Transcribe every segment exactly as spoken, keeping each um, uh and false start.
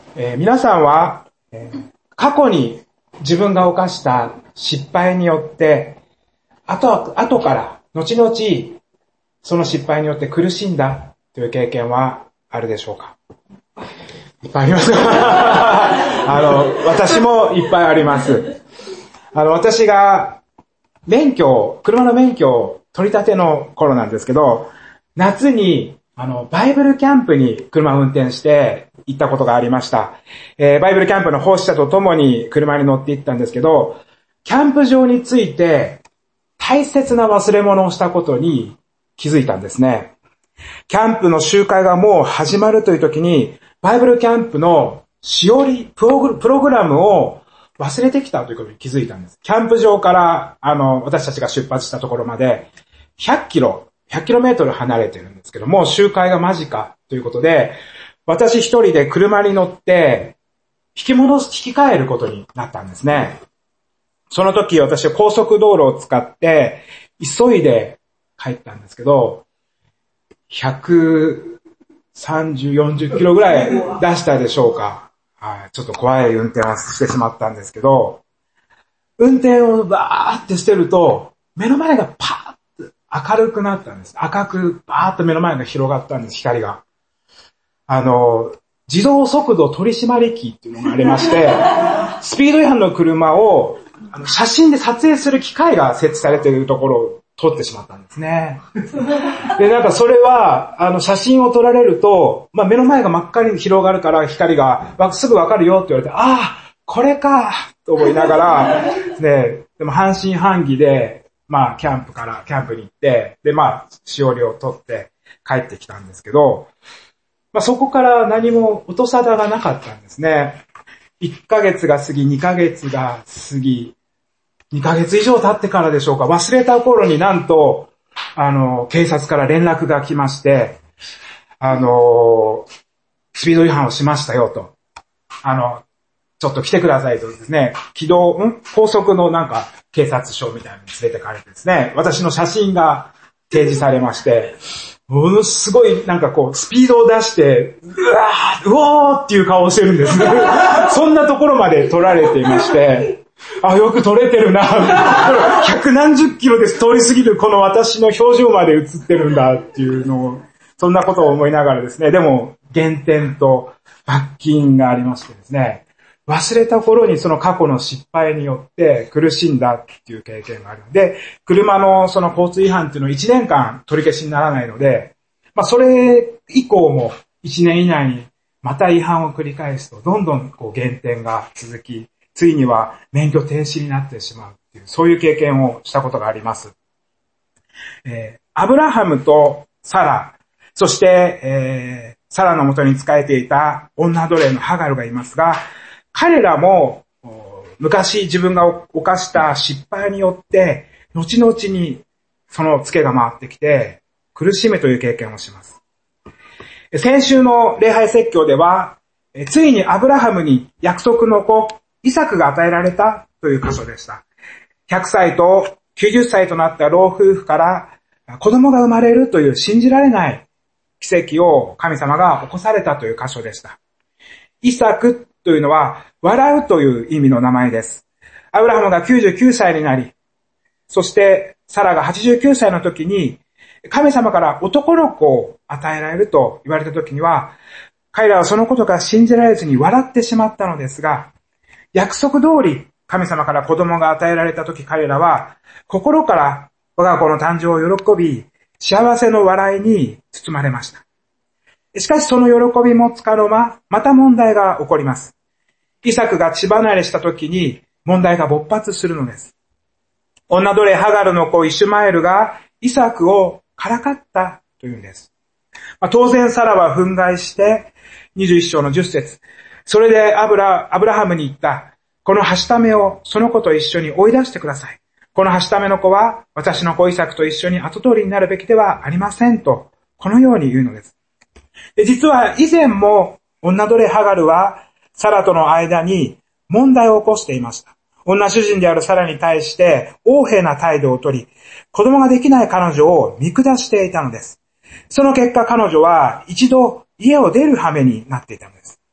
えー、皆さんは、えー、過去に自分が犯した失敗によって、後、後から、後々、その失敗によって苦しんだという経験はあるでしょうか？いっぱいありますあの、私もいっぱいあります。あの、私が免許、車の免許を取り立ての頃なんですけど、夏に、あの、バイブルキャンプに車を運転して行ったことがありました。えー、バイブルキャンプの奉仕者と共に車に乗って行ったんですけど、キャンプ場について大切な忘れ物をしたことに気づいたんですね。キャンプの集会がもう始まるという時に、バイブルキャンプのしおり、プログ、プログラムを忘れてきたということに気づいたんです。キャンプ場から、あの、私たちが出発したところまで、ひゃっキロ、ひゃっキロメートル離れてるんですけども、集会が間近ということで、私一人で車に乗って、引き戻す、引き換えることになったんですね。その時私は高速道路を使って、急いで帰ったんですけど、ひゃくさんじゅう、よんじゅっキロぐらい出したでしょうか。はい、ちょっと怖い運転をしてしまったんですけど、運転をバーってしてると、目の前がパーッと明るくなったんです。赤くバーッと目の前が広がったんです、光が。あの、自動速度取締機っていうのがありまして、スピード違反の車をあの写真で撮影する機械が設置されているところを撮ってしまったんですね。で、なんかそれは、あの、写真を撮られると、まあ、目の前が真っ赤に広がるから光がすぐわかるよって言われて、ああ、これかと思いながら、ね、でも半信半疑で、まあ、キャンプから、キャンプに行って、で、まあ、しおりを撮って帰ってきたんですけど、まあ、そこから何も音沙汰がなかったんですね。いっかげつが過ぎ、にかげつが過ぎ、にかげつ以上経ってからでしょうか。忘れた頃になんと、あの、警察から連絡が来まして、あの、スピード違反をしましたよと。あの、ちょっと来てくださいとですね、機動、ん高速のなんか警察署みたいなのに連れてかれてですね、私の写真が提示されまして、ものすごいなんかこうスピードを出して、うわー、うおーっていう顔をしてるんですね。そんなところまで撮られていまして、あ、よく撮れてるな。百何十キロで通り過ぎるこの私の表情まで映ってるんだっていうのを、そんなことを思いながらですね、でも減点と罰金がありましてですね、忘れた頃にその過去の失敗によって苦しんだっていう経験があるので、車のその交通違反っていうのをいちねんかん取り消しにならないので、まあそれ以降もいちねん以内にまた違反を繰り返すとどんどんこう減点が続き、ついには免許停止になってしまうっていう、そういう経験をしたことがあります。えー、アブラハムとサラ、そして、えー、サラの元に仕えていた女奴隷のハガルがいますが、彼らも昔自分が犯した失敗によって、後々にそのツケが回ってきて、苦しむという経験をします。先週の礼拝説教では、ついにアブラハムに約束の子、イサクが与えられたという箇所でした。ひゃくさいときゅうじゅっさいとなった老夫婦から子供が生まれるという信じられない奇跡を神様が起こされたという箇所でした。イサクというのは笑うという意味の名前です。アブラハムがきゅうじゅうきゅうさいになり、そしてサラがはちじゅうきゅうさいの時に神様から男の子を与えられると言われた時には、彼らはそのことが信じられずに笑ってしまったのですが、約束通り神様から子供が与えられたとき、彼らは心から我が子の誕生を喜び、幸せの笑いに包まれました。しかしその喜びもつかの間、また問題が起こります。イサクが血離れしたときに問題が勃発するのです。女奴隷ハガルの子イシュマエルがイサクをからかったというんです。まあ、当然サラは憤慨してにじゅういっ章のじゅっ節、それでアブラ、アブラハムに言った。このはしためをその子と一緒に追い出してください。このはしための子は私の子イサクと一緒に後通りになるべきではありませんと、このように言うのです。で、実は以前も女奴隷ハガルはサラとの間に問題を起こしていました。女主人であるサラに対して横柄な態度をとり、子供ができない彼女を見下していたのです。その結果彼女は一度家を出る羽目になっていたのです。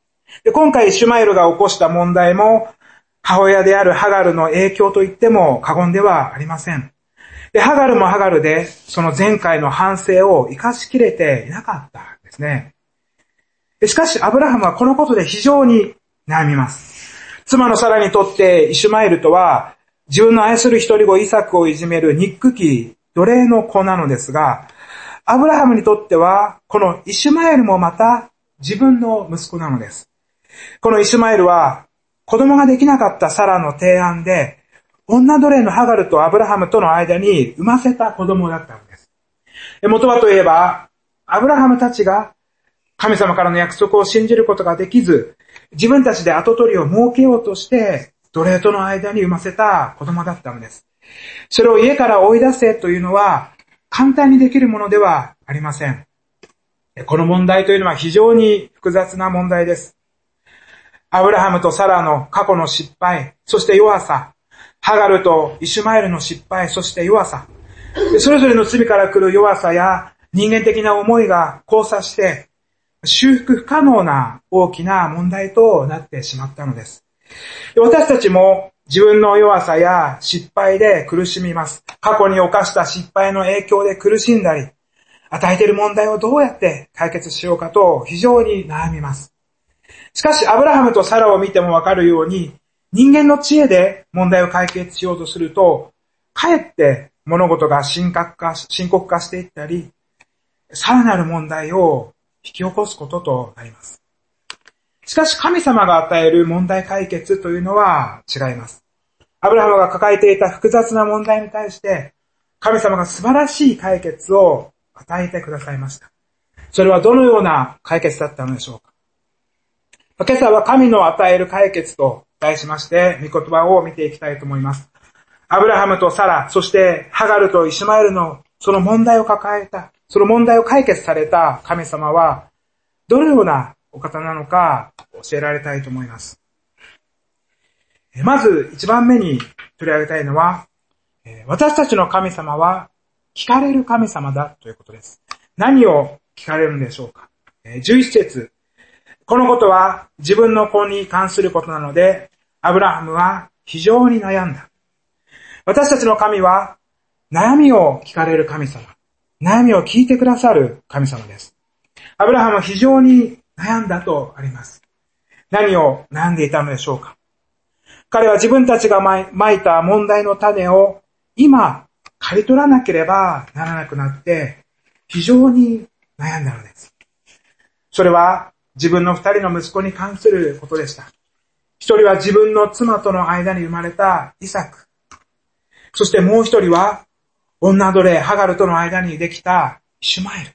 で、今回イシュマエルが起こした問題も、母親であるハガルの影響と言っても過言ではありません。で、ハガルもハガルで、その前回の反省を生かしきれていなかったんですね。しかし、アブラハムはこのことで非常に悩みます。妻のサラにとってイシュマエルとは、自分の愛する一人子イサクをいじめる憎き奴隷の子なのですが、アブラハムにとっては、このイシュマエルもまた自分の息子なのです。このイシュマエルは、子供ができなかったサラの提案で、女奴隷のハガルとアブラハムとの間に産ませた子供だったのです。元はといえば、アブラハムたちが神様からの約束を信じることができず、自分たちで跡取りを設けようとして、奴隷との間に産ませた子供だったのです。それを家から追い出せというのは、簡単にできるものではありません。この問題というのは非常に複雑な問題です。アブラハムとサラの過去の失敗、そして弱さ、ハガルとイシュマエルの失敗、そして弱さ、それぞれの罪から来る弱さや人間的な思いが交差して、修復不可能な大きな問題となってしまったのです。私たちも自分の弱さや失敗で苦しみます。過去に犯した失敗の影響で苦しんだり、与えている問題をどうやって解決しようかと非常に悩みます。しかし、アブラハムとサラを見てもわかるように、人間の知恵で問題を解決しようとすると、かえって物事が深刻化、深刻化していったり、さらなる問題を引き起こすこととなります。しかし、神様が与える問題解決というのは違います。アブラハムが抱えていた複雑な問題に対して、神様が素晴らしい解決を与えてくださいました。それはどのような解決だったのでしょうか。今朝は神の与える解決と題しまして、御言葉を見ていきたいと思います。アブラハムとサラ、そしてハガルとイシュマエルのその問題を抱えた、その問題を解決された神様は、どのようなお方なのか教えられたいと思います。まず一番目に取り上げたいのは、私たちの神様は聞かれる神様だということです。何を聞かれるんでしょうか。じゅういち節。このことは自分の子に関することなので、アブラハムは非常に悩んだ。私たちの神は悩みを聞かれる神様。悩みを聞いてくださる神様です。アブラハムは非常に悩んだとあります。何を悩んでいたのでしょうか。彼は自分たちがまいた問題の種を今刈り取らなければならなくなって非常に悩んだのです。それは自分の二人の息子に関することでした。一人は自分の妻との間に生まれたイサク。そしてもう一人は女奴隷ハガルとの間にできたイシュマエ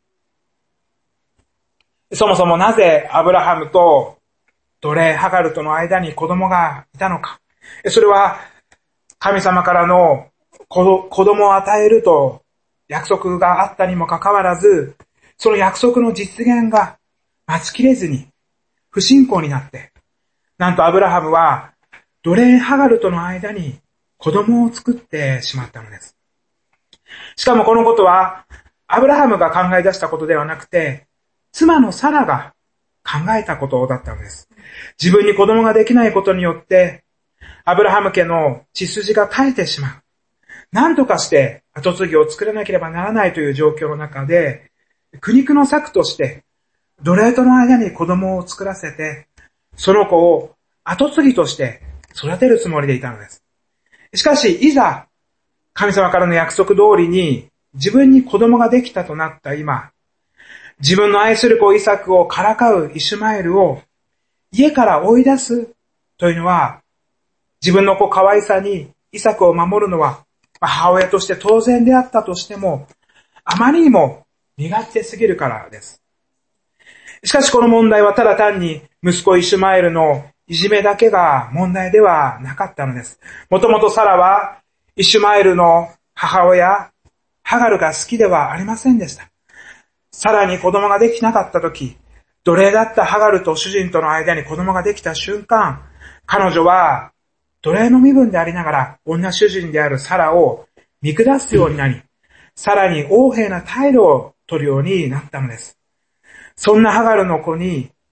ル。そもそもなぜアブラハムと奴隷ハガルとの間に子供がいたのか。それは神様からの子供を与えると約束があったにもかかわらず、その約束の実現が待ちきれずに不信仰になって、なんとアブラハムは奴隷ハガルとの間に子供を作ってしまったのです。しかもこのことはアブラハムが考え出したことではなくて、妻のサラが考えたことだったのです。自分に子供ができないことによってアブラハム家の血筋が絶えてしまう。何とかして後継ぎを作らなければならないという状況の中で、苦肉の策として奴隷との間に子供を作らせて、その子を後継ぎとして育てるつもりでいたのです。しかし、いざ神様からの約束通りに自分に子供ができたとなった今、自分の愛する子イサクをからかうイシュマエルを家から追い出すというのは、自分の子可愛さにイサクを守るのは母親として当然であったとしても、あまりにも身勝手すぎるからです。しかしこの問題はただ単に息子イシュマエルのいじめだけが問題ではなかったのです。もともとサラはイシュマエルの母親ハガルが好きではありませんでした。サラに子供ができなかったとき、奴隷だったハガルと主人との間に子供ができた瞬間、彼女は奴隷の身分でありながら女主人であるサラを見下すようになり、さらに横柄な態度を取るようになったのです。そんなハガルの子に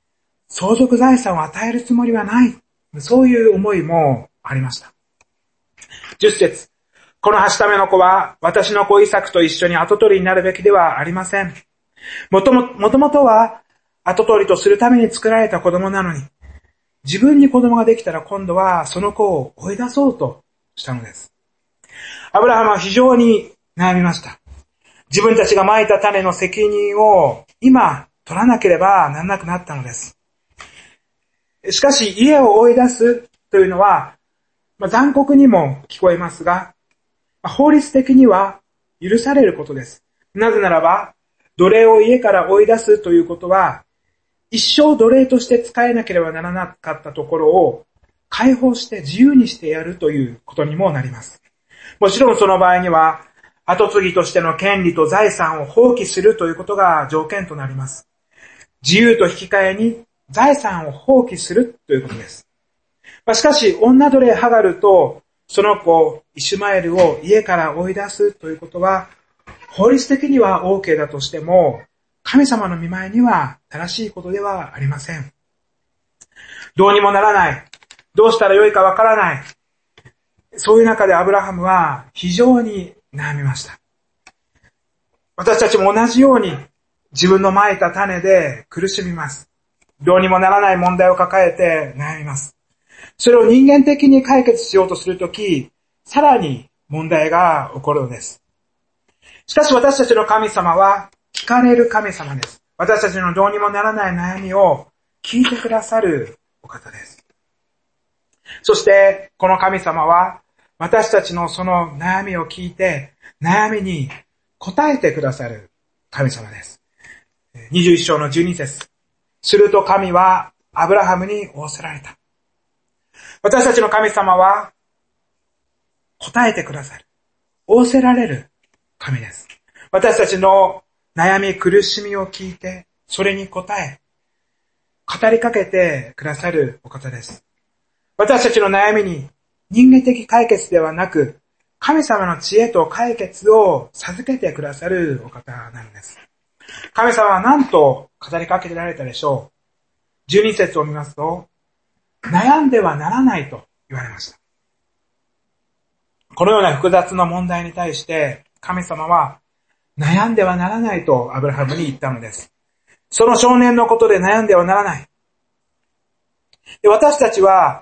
相続財産を与えるつもりはない。そういう思いもありました。じゅっ節。このはしための子は私の子イサクと一緒に跡取りになるべきではありません。もとも、もともとは跡取りとするために作られた子供なのに、自分に子供ができたら今度はその子を追い出そうとしたのです。アブラハムは非常に悩みました。自分たちが蒔いた種の責任を今取らなければならなくなったのです。しかし家を追い出すというのは、まあ、残酷にも聞こえますが、法律的には許されることです。なぜならば、奴隷を家から追い出すということは、一生奴隷として使えなければならなかったところを解放して自由にしてやるということにもなります。もちろんその場合には、後継ぎとしての権利と財産を放棄するということが条件となります。自由と引き換えに財産を放棄するということです。しかし、女奴隷ハガルとその子イシュマエルを家から追い出すということは、法律的には OK だとしても、神様の御前には正しいことではありません。どうにもならない。どうしたらよいかわからない。そういう中でアブラハムは非常に悩みました。私たちも同じように自分の蒔いた種で苦しみます。どうにもならない問題を抱えて悩みます。それを人間的に解決しようとするとき、さらに問題が起こるのです。しかし私たちの神様は聞かれる神様です。私たちのどうにもならない悩みを聞いてくださるお方です。そしてこの神様は私たちのその悩みを聞いて悩みに答えてくださる神様です。にじゅういっ章のじゅうに節。すると神はアブラハムに仰せられた。私たちの神様は答えてくださる。仰せられる神です。私たちの悩み苦しみを聞いて、それに答え、語りかけてくださるお方です。私たちの悩みに人間的解決ではなく、神様の知恵と解決を授けてくださるお方なのです。神様は何と語りかけられたでしょう。じゅうに節を見ますと、悩んではならないと言われました。このような複雑な問題に対して神様は悩んではならないとアブラハムに言ったのです。その少年のことで悩んではならない。で、私たちは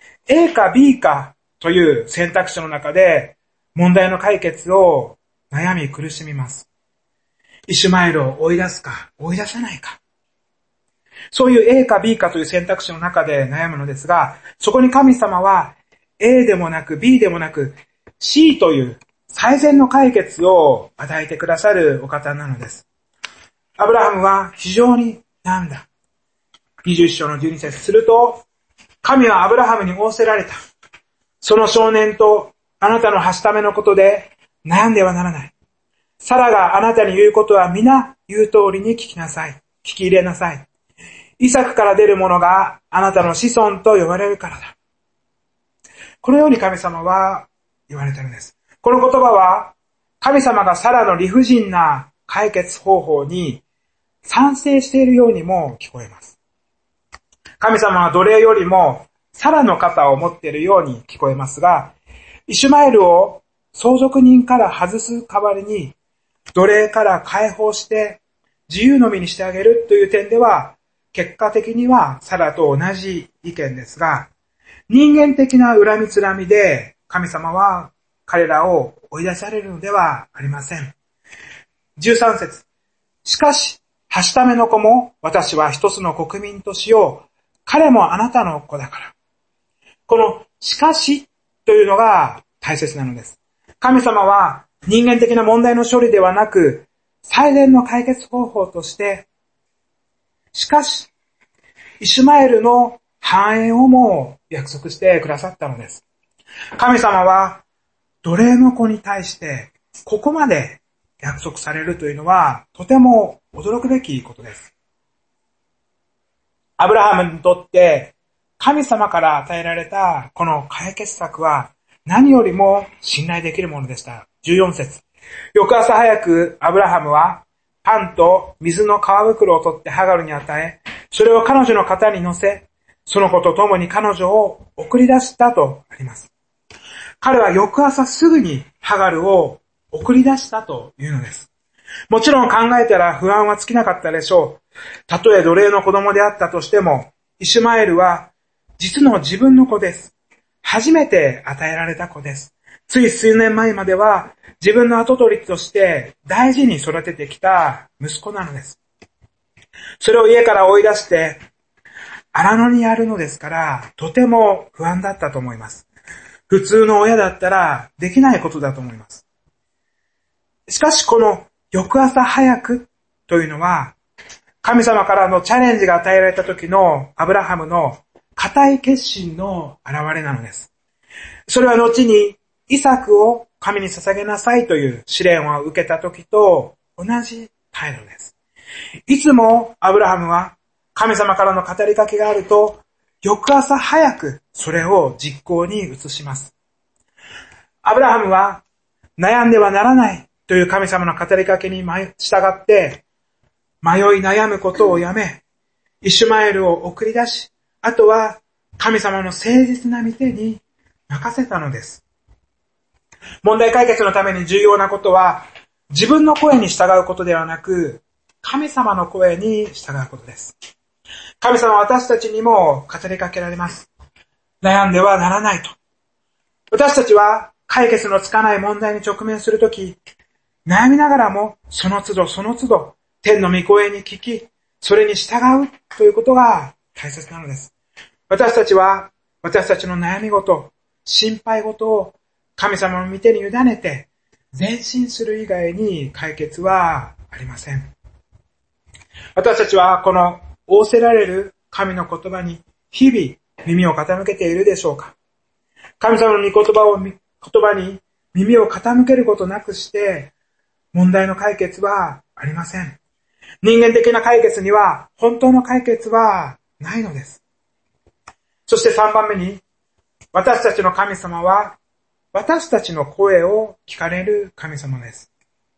A か B かという選択肢の中で問題の解決を悩み苦しみます。イシュマエルを追い出すか追い出さないか。そういう A か B かという選択肢の中で悩むのですが、そこに神様は A でもなく B でもなく C という最善の解決を与えてくださるお方なのです。アブラハムは非常に悩んだ。にじゅういっ章のじゅうに節。すると、神はアブラハムに仰せられた。その少年とあなたのはしためのことで悩んではならない。サラがあなたに言うことは皆言う通りに聞きなさい。聞き入れなさい。イサクから出るものがあなたの子孫と呼ばれるからだ。このように神様は言われたのです。この言葉は神様がサラの理不尽な解決方法に賛成しているようにも聞こえます。神様は奴隷よりもサラの肩を持っているように聞こえますが、イシュマエルを相続人から外す代わりに奴隷から解放して自由の身にしてあげるという点では結果的にはサラと同じ意見ですが、人間的な恨みつらみで神様は彼らを追い出されるのではありません。じゅうさん節。しかし、はしための子も私は一つの国民としよう。彼もあなたの子だから。このしかしというのが大切なのです。神様は人間的な問題の処理ではなく、最善の解決方法として、しかし、イシュマエルの繁栄をも約束してくださったのです。神様は奴隷の子に対してここまで約束されるというのはとても驚くべきことです。アブラハムにとって神様から与えられたこの解決策は何よりも信頼できるものでした。じゅうよん節。翌朝早くアブラハムはパンと水の皮袋を取ってハガルに与え、 それを彼女の肩に乗せ、その子と共に彼女を送り出したとあります。彼は翌朝すぐにハガルを送り出したというのです。もちろん考えたら不安は尽きなかったでしょう。たとえ奴隷の子供であったとしても、イシュマエルは実の自分の子です。初めて与えられた子です。つい数年前までは自分の跡取りとして大事に育ててきた息子なのです。それを家から追い出して荒野にやるのですから、とても不安だったと思います。普通の親だったらできないことだと思います。しかしこの翌朝早くというのは、神様からのチャレンジが与えられた時のアブラハムの固い決心の表れなのです。それは後にイサクを神に捧げなさいという試練を受けた時と同じ態度です。いつもアブラハムは神様からの語りかけがあると、翌朝早くそれを実行に移します。アブラハムは悩んではならないという神様の語りかけに従って、迷い悩むことをやめ、イシュマエルを送り出し、あとは神様の誠実な御手に任せたのです。問題解決のために重要なことは、自分の声に従うことではなく、神様の声に従うことです。神様は私たちにも語りかけられます。悩んではならないと。私たちは解決のつかない問題に直面するとき、悩みながらもその都度その都度天の御声に聞き、それに従うということが大切なのです。私たちは私たちの悩み事、心配事を神様の御手に委ねて前進する以外に解決はありません。私たちはこの仰せられる神の言葉に日々耳を傾けているでしょうか。神様の御言葉を言葉に耳を傾けることなくして問題の解決はありません。人間的な解決には本当の解決はないのです。そしてさんばんめに、私たちの神様は私たちの声を聞かれる神様です。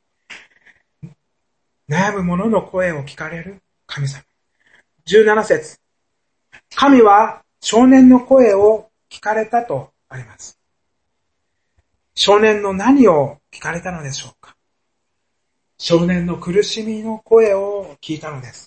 悩む者の声を聞かれる神様。じゅうなな節。神は少年の声を聞かれたとあります。少年の何を聞かれたのでしょうか。少年の苦しみの声を聞いたのです。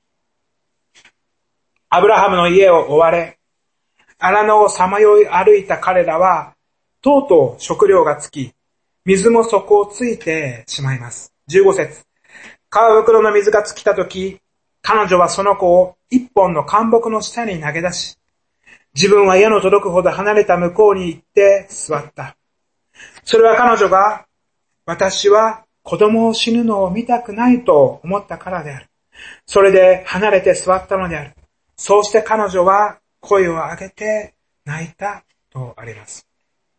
アブラハムの家を追われ、荒野をさまよい歩いた彼らは、とうとう食料が尽き、水も底をついてしまいます。じゅうご節。川袋の水が尽きたとき、彼女はその子を一本の干木の下に投げ出し、自分は矢の届くほど離れた向こうに行って座った。それは彼女が、私は子供を死ぬのを見たくないと思ったからである。それで離れて座ったのである。そうして彼女は声を上げて泣いたとあります。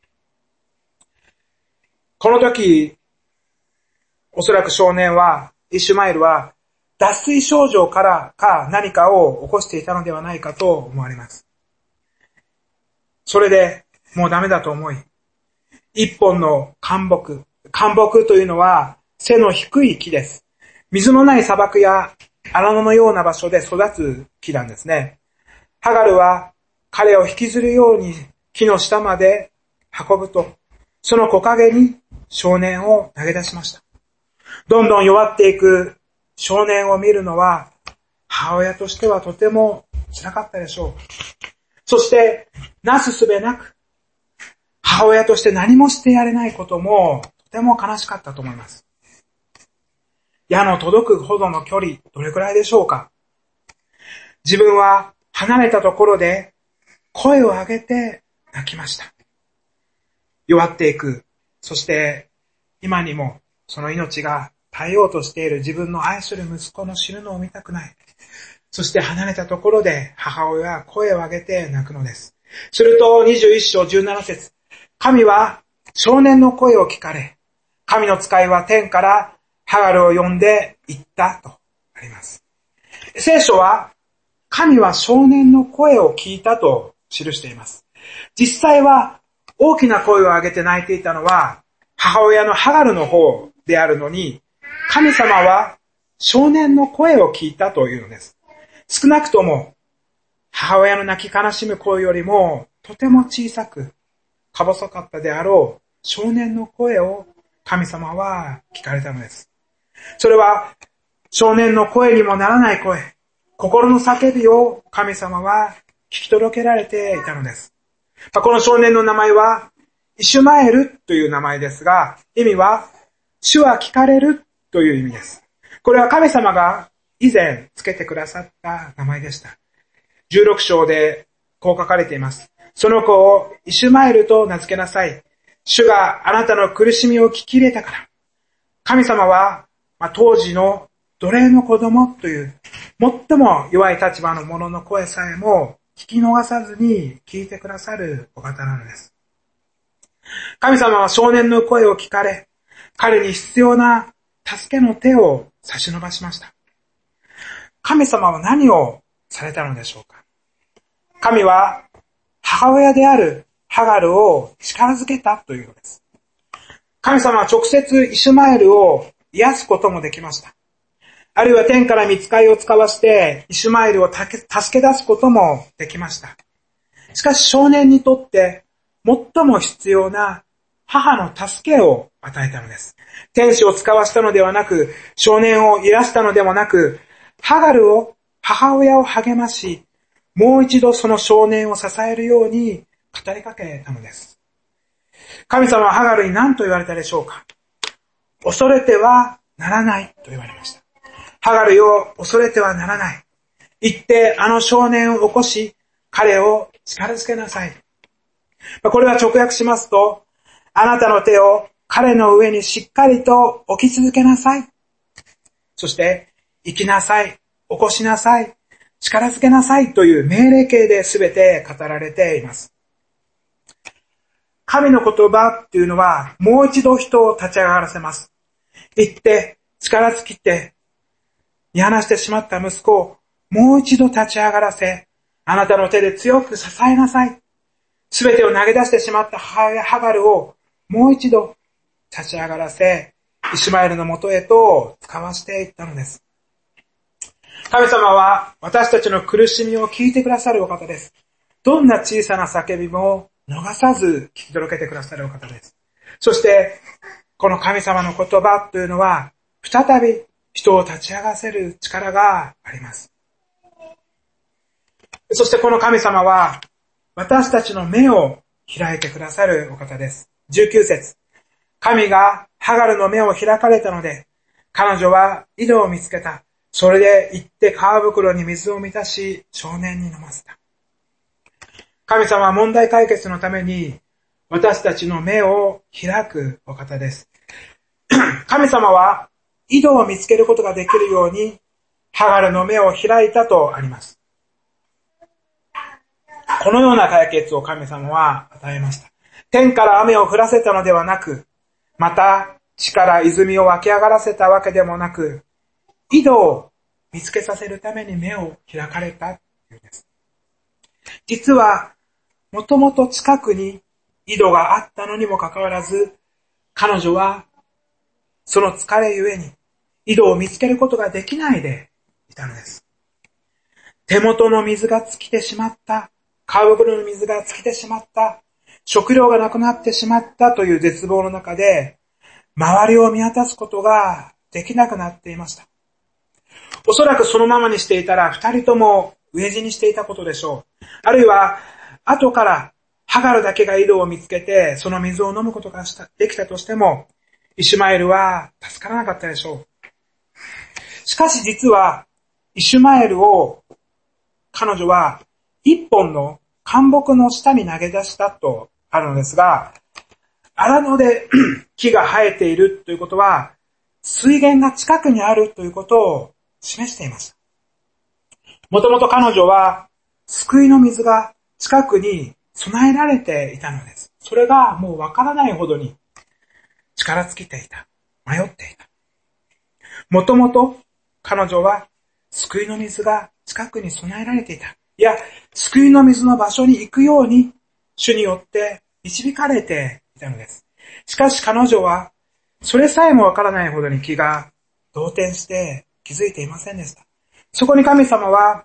この時、おそらく少年は、イシュマエルは、脱水症状からか何かを起こしていたのではないかと思われます。それでもうダメだと思い、一本の干木。干木というのは背の低い木です。水のない砂漠や荒野のような場所で育つ木なんですね。ハガルは彼を引きずるように木の下まで運ぶと、その木陰に少年を投げ出しました。どんどん弱っていく少年を見るのは母親としてはとても辛かったでしょう。そしてなすすべなく母親として何もしてやれないこともとても悲しかったと思います。矢の届くほどの距離、どれくらいでしょうか。自分は離れたところで声を上げて泣きました。弱っていく、そして今にもその命が絶えようとしている自分の愛する息子の死ぬのを見たくない。そして離れたところで母親は声を上げて泣くのです。するとにじゅういっ章じゅうなな節。神は少年の声を聞かれ、神の使いは天からハガルを呼んで言ったとあります。聖書は神は少年の声を聞いたと記しています。実際は大きな声を上げて泣いていたのは母親のハガルの方であるのに、神様は少年の声を聞いたというのです。 少なくとも母親の泣き悲しむ声よりもとても小さくか細かったであろう少年の声を神様は聞かれたのです。それは少年の声にもならない声、心の叫びを神様は聞き届けられていたのです。この少年の名前はイシュマエルという名前ですが、意味は主は聞かれるという意味です。これは神様が以前つけてくださった名前でした。じゅうろく章でこう書かれています。その子をイシュマエルと名付けなさい。主があなたの苦しみを聞き入れたから。神様は、まあ、当時の奴隷の子供という最も弱い立場の者の声さえも聞き逃さずに聞いてくださるお方なのです。神様は少年の声を聞かれ、彼に必要な助けの手を差し伸ばしました。神様は何をされたのでしょうか。神は母親であるハガルを力づけたというのです。神様は直接イシュマエルを癒すこともできました。あるいは天から御使いを使わしてイシュマエルを助け出すこともできました。しかし少年にとって最も必要な母の助けを与えたのです。天使を使わしたのではなく、少年を癒したのでもなく、ハガルを、母親を励まし、もう一度その少年を支えるように語りかけたのです。神様はハガルに何と言われたでしょうか。恐れてはならないと言われました。ハガルよ、恐れてはならない。行ってあの少年を起こし、彼を力づけなさい。これは直訳しますと、あなたの手を彼の上にしっかりと置き続けなさい。そして、生きなさい、起こしなさい、力づけなさいという命令形で全て語られています。神の言葉っていうのはもう一度人を立ち上がらせます。行って力尽きて見放してしまった息子をもう一度立ち上がらせ、あなたの手で強く支えなさい。全てを投げ出してしまった母親ハガルをもう一度立ち上がらせ、イシュマエルのもとへと使わしていったのです。神様は私たちの苦しみを聞いてくださるお方です。どんな小さな叫びも逃さず聞き届けてくださるお方です。そして、この神様の言葉というのは、再び人を立ち上がらせる力があります。そしてこの神様は、私たちの目を開いてくださるお方です。じゅうきゅう節。神がハガルの目を開かれたので、彼女は井戸を見つけた。それで行って川袋に水を満たし、少年に飲ませた。神様は問題解決のために、私たちの目を開くお方です。神様は井戸を見つけることができるように、ハガルの目を開いたとあります。このような解決を神様は与えました。天から雨を降らせたのではなく、また地から泉を湧き上がらせたわけでもなく、井戸を見つけさせるために目を開かれたというんです。実は、もともと近くに井戸があったのにもかかわらず、彼女はその疲れゆえに井戸を見つけることができないでいたのです。手元の水が尽きてしまった、川袋の水が尽きてしまった、食料がなくなってしまったという絶望の中で、周りを見渡すことができなくなっていました。おそらくそのままにしていたら二人とも飢え死にしていたことでしょう。あるいは後からハガルだけが井戸を見つけてその水を飲むことができたとしても、イシュマエルは助からなかったでしょう。しかし実はイシュマエルを彼女は一本の灌木の下に投げ出したとあるのですが、荒野で木が生えているということは水源が近くにあるということを示していました。もともと彼女は救いの水が近くに備えられていたのです。それがもうわからないほどに力尽きていた。迷っていた。もともと彼女は救いの水が近くに備えられていた。いや、救いの水の場所に行くように主によって導かれていたのです。しかし彼女はそれさえもわからないほどに気が動転して気づいていませんでした。そこに神様は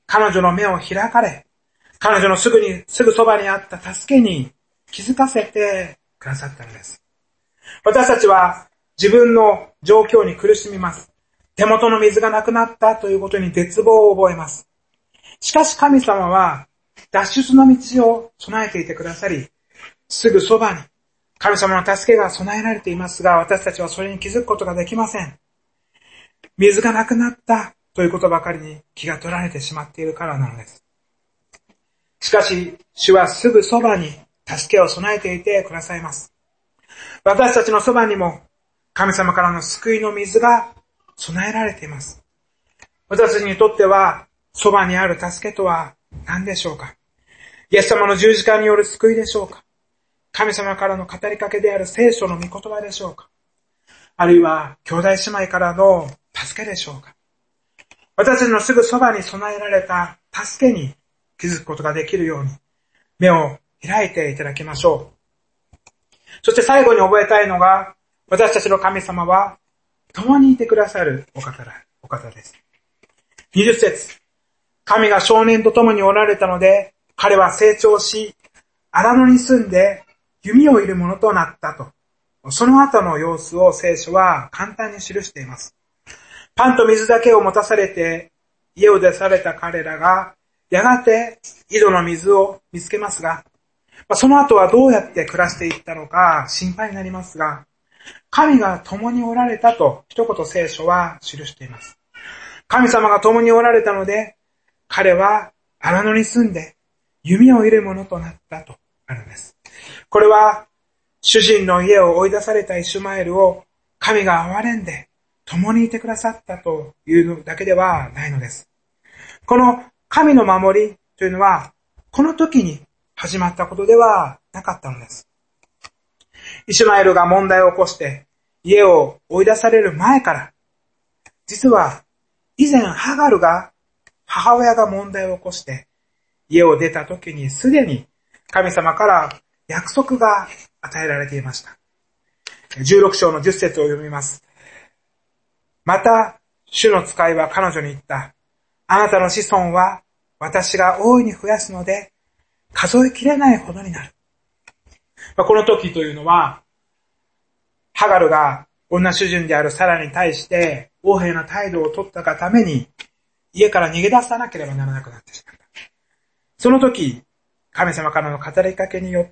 彼女の目を開かれ、彼女のすぐに、すぐそばにあった助けに気づかせてくださったのです。私たちは自分の状況に苦しみます。手元の水がなくなったということに絶望を覚えます。しかし神様は脱出の道を備えていてくださり、すぐそばに神様の助けが備えられていますが、私たちはそれに気づくことができません。水がなくなったということばかりに気が取られてしまっているからなのです。しかし、主はすぐそばに助けを備えていてくださいます。私たちのそばにも神様からの救いの水が備えられています。私たちにとってはそばにある助けとは何でしょうか。イエス様の十字架による救いでしょうか。神様からの語りかけである聖書の御言葉でしょうか。あるいは兄弟姉妹からの助けでしょうか。私たちのすぐそばに備えられた助けに気づくことができるように目を開いていただきましょう。そして最後に覚えたいのが、私たちの神様は共にいてくださるお方だ、お方です。にじゅっ節。神が少年と共におられたので、彼は成長し、荒野に住んで弓を射るものとなったと。その後の様子を聖書は簡単に記しています。パンと水だけを持たされて家を出された彼らが、やがて井戸の水を見つけますが、その後はどうやって暮らしていったのか心配になりますが、神が共におられたと一言聖書は記しています。神様が共におられたので、彼は荒野に住んで弓を射るものとなったとあるんです。これは主人の家を追い出されたイシュマエルを神が憐れんで共にいてくださったというだけではないのです。この神の守りというのはこの時に始まったことではなかったのです。イシュマエルが問題を起こして家を追い出される前から、実は以前ハガルが母親が問題を起こして家を出た時にすでに神様から約束が与えられていました。じゅうろく章のじゅっ節を読みます。また主の使いは彼女に言った。あなたの子孫は私が大いに増やすので数えきれないほどになる。この時というのは、ハガルが女主人であるサラに対して横柄な態度を取ったがために家から逃げ出さなければならなくなってしまった。その時、神様からの語りかけによって、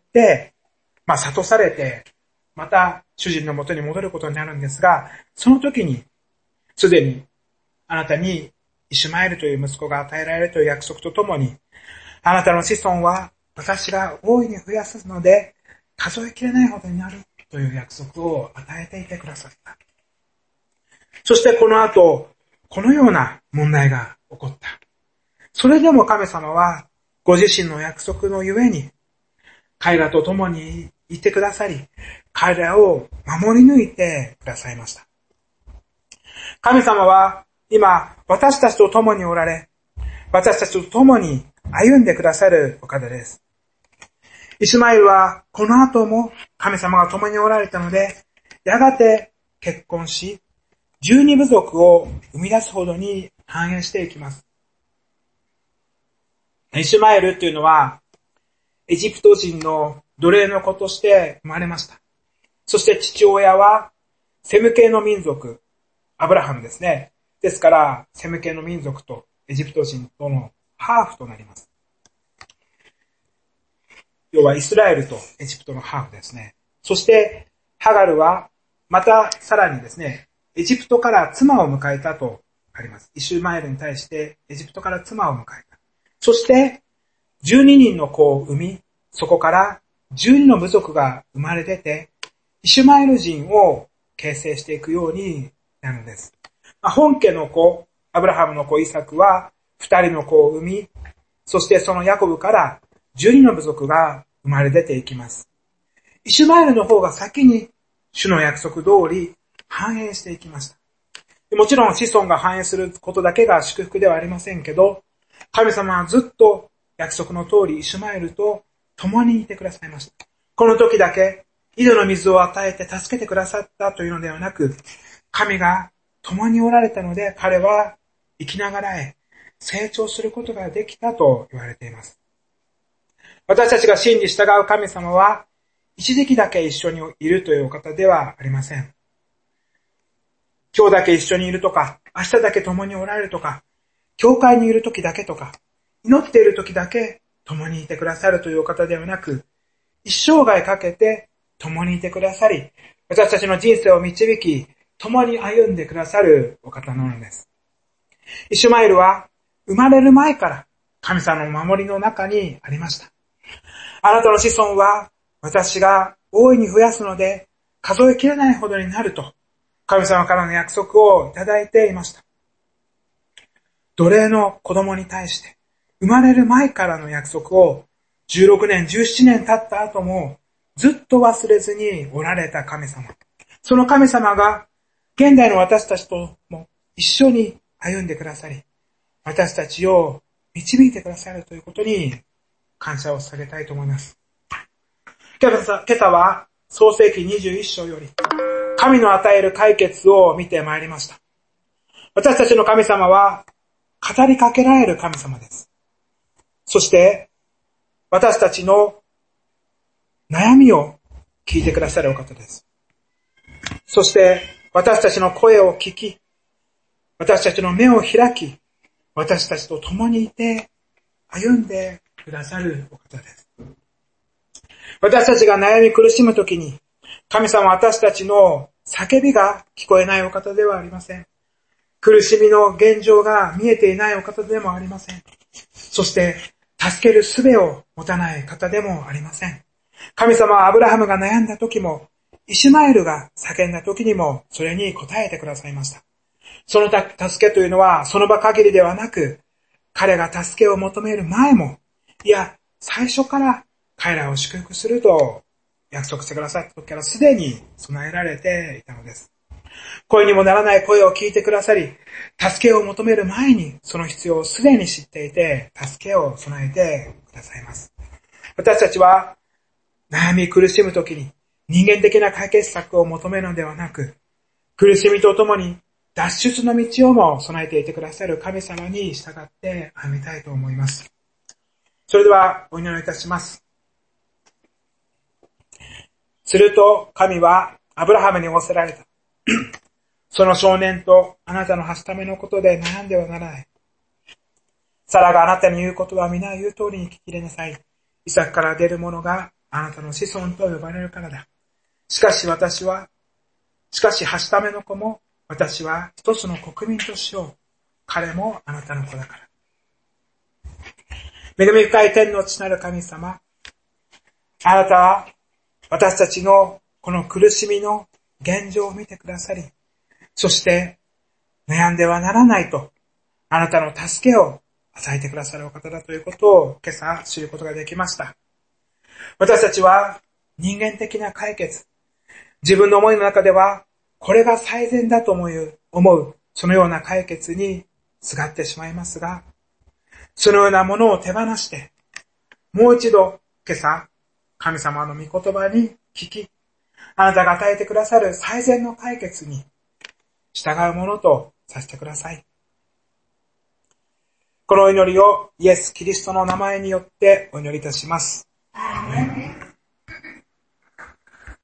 まあ諭されて、また主人の元に戻ることになるんですが、その時にすでにあなたにイシュマエルという息子が与えられるという約束とともに、あなたの子孫は私が大いに増やすので数えきれないほどになるという約束を与えていてくださった。そしてこの後、このような問題が起こった。それでも神様はご自身の約束のゆえに彼らと共にいてくださり、彼らを守り抜いてくださいました。神様は今私たちと共におられ、私たちと共に歩んでくださるお方です。イシュマエルはこの後も神様が共におられたので、やがて結婚し、十二部族を生み出すほどに繁栄していきます。イシュマエルというのは、エジプト人の奴隷の子として生まれました。そして父親はセム系の民族、アブラハムですね。ですから、セム系の民族とエジプト人とのハーフとなります。要はイスラエルとエジプトのハーフですね。そしてハガルはまたさらにですね、エジプトから妻を迎えたとあります。イシュマエルに対してエジプトから妻を迎えた。そしてじゅうににんの子を産み、そこからじゅうにの部族が生まれ出て、イシュマエル人を形成していくようになるのです。本家の子、アブラハムの子イサクは二人の子を産み、そしてそのヤコブからじゅうにの部族が生まれ出ていきます。イシュマエルの方が先に主の約束通り繁栄していきました。もちろん子孫が繁栄することだけが祝福ではありませんけど、神様はずっと約束の通りイシュマエルと共にいてくださいました。この時だけ井戸の水を与えて助けてくださったというのではなく、神が共におられたので彼は生きながらえ、 成長することができたと言われています。私たちが真に従う神様は、一時期だけ一緒にいるというお方ではありません。今日だけ一緒にいるとか、明日だけ共におられるとか、教会にいる時だけとか、祈っている時だけ共にいてくださるというお方ではなく、一生涯かけて共にいてくださり、私たちの人生を導き、共に歩んでくださるお方なのです。イシュマエルは生まれる前から神様の守りの中にありました。あなたの子孫は私が大いに増やすので数えきれないほどになると神様からの約束をいただいていました。奴隷の子供に対して生まれる前からの約束をじゅうろくねん、じゅうななねん経った後もずっと忘れずにおられた神様。その神様が現代の私たちとも一緒に歩んでくださり、私たちを導いてくださるということに感謝を捧げたいと思います。今朝、今朝は創世記にじゅういっ章より神の与える解決を見てまいりました。私たちの神様は語りかけられる神様です。そして私たちの悩みを聞いてくださるお方です。そして私たちの声を聞き、私たちの目を開き、私たちと共にいて歩んでくださるお方です。私たちが悩み苦しむときに、神様は私たちの叫びが聞こえないお方ではありません。苦しみの現状が見えていないお方でもありません。そして助ける術を持たない方でもありません。神様はアブラハムが悩んだ時も、イシュマエルが叫んだ時にもそれに応えてくださいました。その助けというのはその場限りではなく、彼が助けを求める前も、いや、最初から彼らを祝福すると約束してくださった時からすでに備えられていたのです。声にもならない声を聞いてくださり、助けを求める前にその必要をすでに知っていて、助けを備えてくださいます。私たちは悩み苦しむときに人間的な解決策を求めるのではなく、苦しみとともに脱出の道をも備えていてくださる神様に従って歩みたいと思います。それではお祈りいたします。すると神はアブラハムに仰せられた。その少年とあなたのはしためのことで悩んではならない。サラがあなたに言うことは皆言う通りに聞き入れなさい。イサクから出るものがあなたの子孫と呼ばれるからだ。しかし私は、しかしはしための子も私は一つの国民としよう。彼もあなたの子だから。恵み深い天の父なる神様、あなたは私たちのこの苦しみの現状を見てくださり、そして悩んではならないと、あなたの助けを与えてくださるお方だということを今朝知ることができました。私たちは人間的な解決、自分の思いの中ではこれが最善だと思う、思うそのような解決にすがってしまいますが、そのようなものを手放して、もう一度今朝神様の御言葉に聞き、あなたが与えてくださる最善の解決に従うものとさせてください。この祈りをイエス・キリストの名前によってお祈りいたします。アーメン。